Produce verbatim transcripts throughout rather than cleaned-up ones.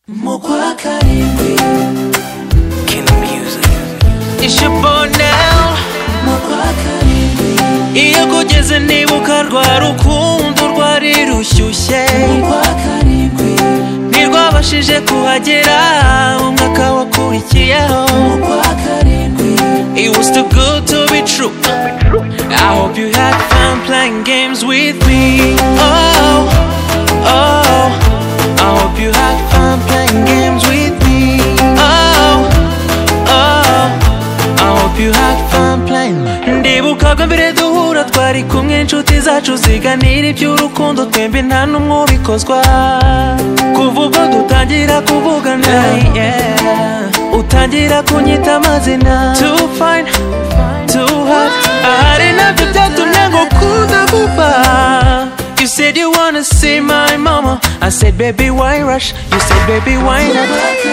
Mukwa karindwi King Music. It's your boy now. Mukwa karindwi Iyo kugeze nibuka rwa rukundo rwari rushyushye, Mukwa karindwi ntirwabashije kuhagera umwaka wakurikiyeho. Mukwa karindwi It was too good to be true. I hope you had fun playing games with me. Oh, oh, I hope you had fun playing games with me. Oh, oh, I hope you had fun playing. Ndibuka bwa mbere duhura twari kumwe inshuti zacu ziganira iby'urukundo, twembi nta n'umwe ubikozwa. Kuva ubwo dutangira kuvugana, yeah, utangira kunyita amazina. Too fine, too hot, ahari nabyo byatumye ngukunda vuba. You said you wanna see my mama, I said baby why rush, you said baby why not.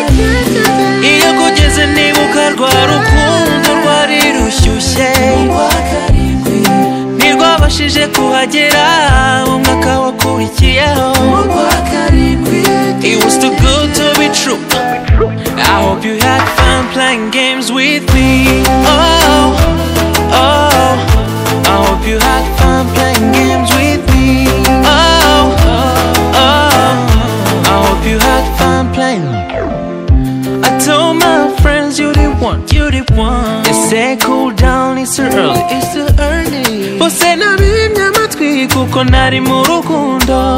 Iyo kugeze nibuka rwa rukundo rwari rushyushye, Mukwa karindwi ntirwabashije kuhagera umwaka wakurikiyeho. Mukwa karindwi It was too good to be true. I hope you had fun playing games with me. Oh, oh, I hope you had fun playing games with me. Oh, oh, I hope you had fun playing. I told my friends you the one, you the one. They said cool down, it's too early, it's too early. Bose nabimye amatwi kuko nari mu rukundo.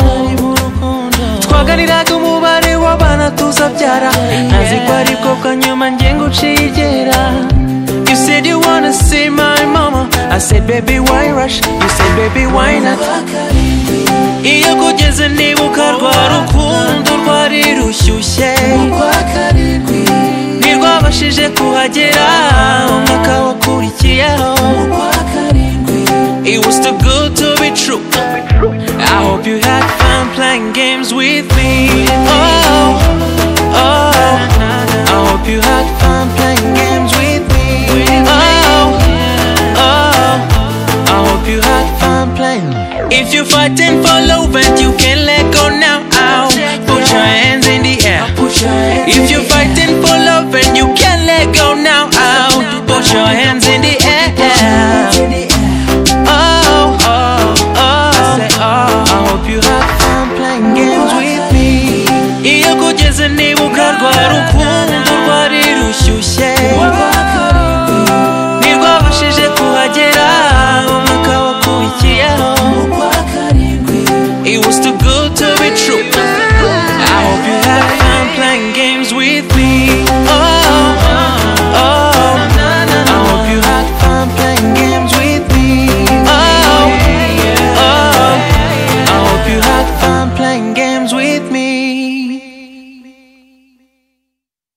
Twaganiraga umubare w'abana tuzabyara, ntazi ko aribwo bwa nyuma njye ngucigera. You said you wanna see my mama, I said baby why rush, you said baby why not. Mukwa karindwi Iyo kugeze nibuka rwa rukundo rwari rushyushye, Mukwa karindwi ntirwabashije kuhagera umwaka wakurikiyeho. Mukwa karindwi It was too good to be true. I hope you had fun playing games with me. Oh, oh, I hope you had fun playing games with me. Oh, oh, I hope you had fun playing. If you're fighting for love and you can't let go now, ow, put your hands in the air. Put your hands If in you're the air. fighting for love and you can't let go now, ow, put your hands in the air. in the air Oh, oh, oh, I say, oh, I hope you had fun playing games with me. Iyo kugeze nibuka rwa rukundo rwari rushyushye, Mukwa karindwi ntirwabashije kuhagera umwaka wakurikiyeho. Mukwa karindwi It was too good to be true. I hope you had fun playing games with me. Oh, oh, I hope you had fun playing games with me. Oh, oh, I hope you had fun playing games.